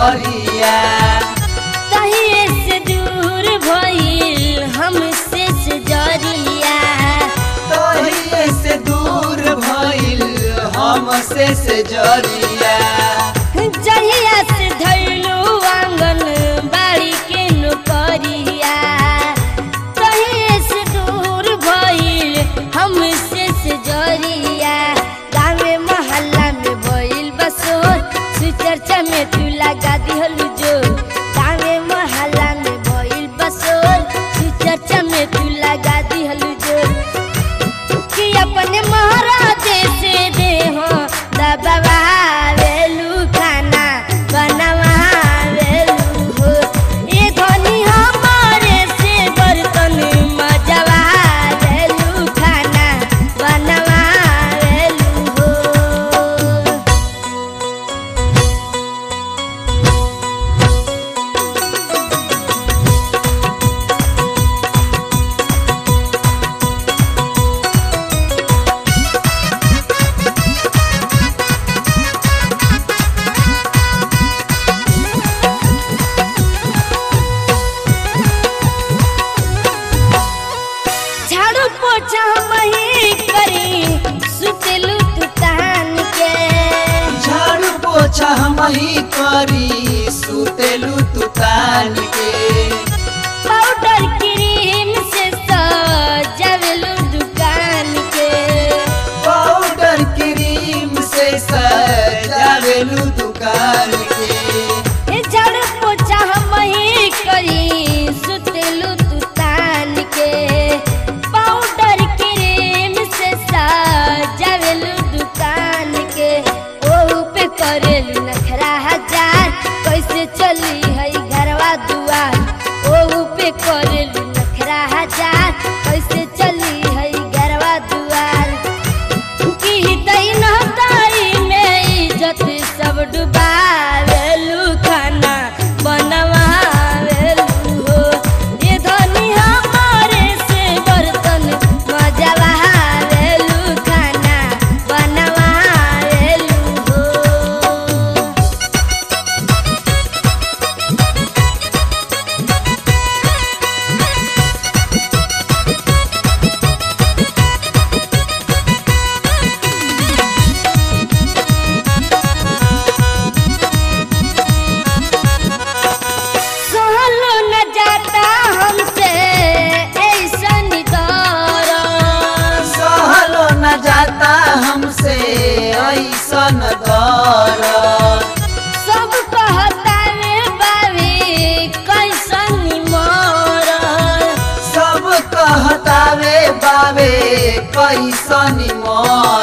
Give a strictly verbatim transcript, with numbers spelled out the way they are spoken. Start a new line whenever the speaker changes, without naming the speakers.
जरिया
तहिए से दूर भइल हमसे से जरिया
तहिए से दूर भइल हमसे से जरिया
जहिया से धैलू आंगन बाड़ी के नौकरिया तहिए से दूर भइल हमसे से जरिया गाँव मोहल्ला में भइल बसोर सुचर्चा में तू लगा दिहलू जो गाँव मोहल्ला में भइल बसोर सुचर्चा में तू लगा दिहलू जो कि अपने महाराजे से देहो दबावेलू खाना बनवावेलू हो ए धनी हमारे से बर्तन मजवावेलू खाना बनवावेलू हो। झाड़ू पोछा मही करी सुतेलू तू तान के
झाड़ू पोछा हमही करी सुतेलू तू तान के
पाउडर क्रीम से सजावेलू दुकान के
पाउडर क्रीम से सजावेलू दुकान के
ए झाड़ू पोछा मही करी सुतेलू तू तान के पाउडर क्रीम से सजावेलू दुकान के ओहू पे करेलू नखरा हजार कैसे चली है घरवा दुआर ओहू पे करेलू नखरा हजार कैसे चली है घरवा दुआर की हितई नहताई में इज्जत सब डुबावेलू खाना बनवावेलू हो ए धनी हमारे से बर्तन मजवावेलू खाना बनवावेलू हो। सहलो न जाता हमसे ऐसन दौर
सहलो न जाता हमसे ऐसन दर्द
सब कहता रे बाबी कैसन मोर
सब कहतावे बाबे कैसन मोर